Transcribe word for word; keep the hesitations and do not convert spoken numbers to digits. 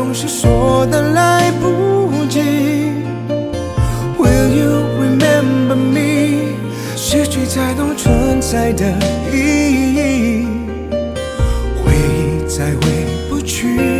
总是说的来不及。 Will you remember me？ 失去才懂存在的意义，回忆再回不去。